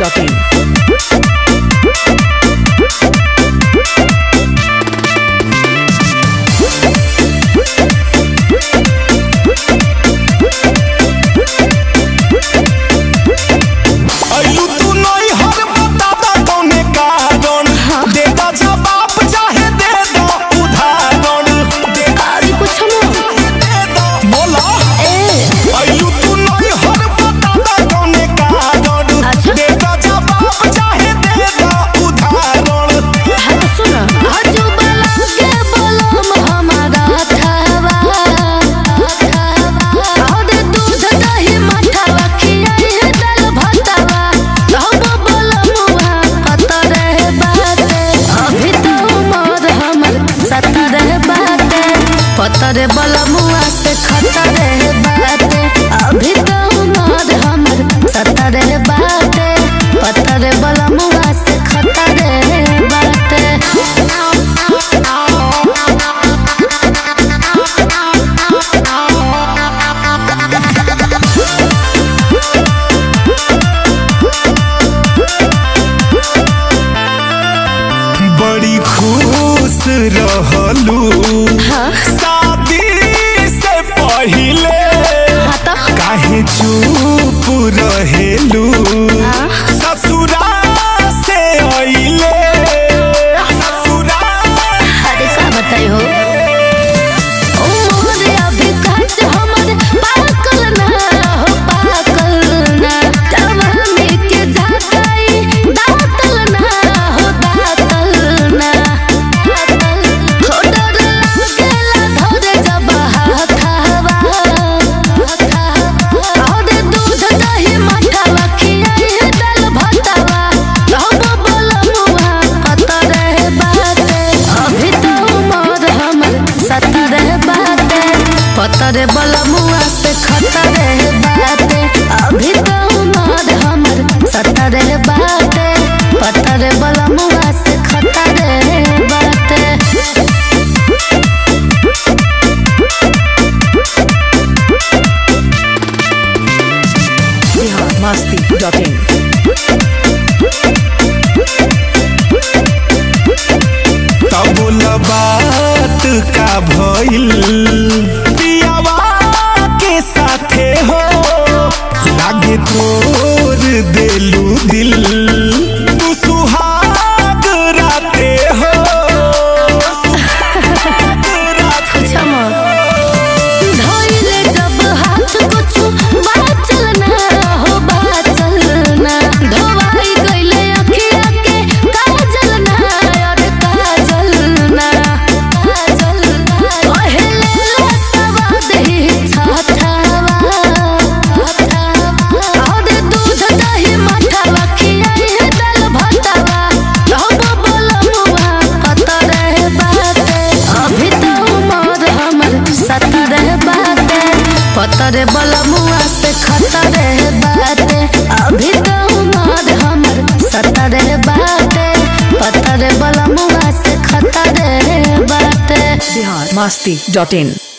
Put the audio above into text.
पतरे बलमुआ से खतरे बाटे अभी तो उमर हमर सतरे बाटे पतरे बलमुआ से खतरे बाटे बड़ी खुश रहलू पहिले काहे चुप रहेलू ससुरा से आइले ससुरा अरे का बताई हो उमर अभी काच हमर पाकल ना हो पाकल ना जवानी के झाकाई दातल ना हो दातल ना हो डर लागेला धरे जब हाथावा और दूध दही मठावा खियाई दाल भातावा तब बोलमुआ पतरे बाटे अभी तो उमर हमर सतरे बाटे पतरे बलमुआ से खतरे बाटे अभी तो उमर हमर सतरे बाटे पतरे बलमुआ से खतरे बाटे biharmasti.in तब बात का भइल पियावा के साथे हो लागे तोर देलू दिल तू सुहाग राते हो धोइले जब हाथ कुछ बाचल ना हो बाचल ना धोवाई गइले अखिया के काजल ना और काजल ना पहले सवाद ही छाठावा और दूध दही मठावा खियाई दाल भातावा तब बोलमुआ पतरे बाटे अभी तो उमर हमर सतरे बाटे पतरे बलमुआ से खतरे बाटे अभी तो उमर हमर सतरे बाटे पतरे बलमुआ से खतरे बाटे biharmasti.in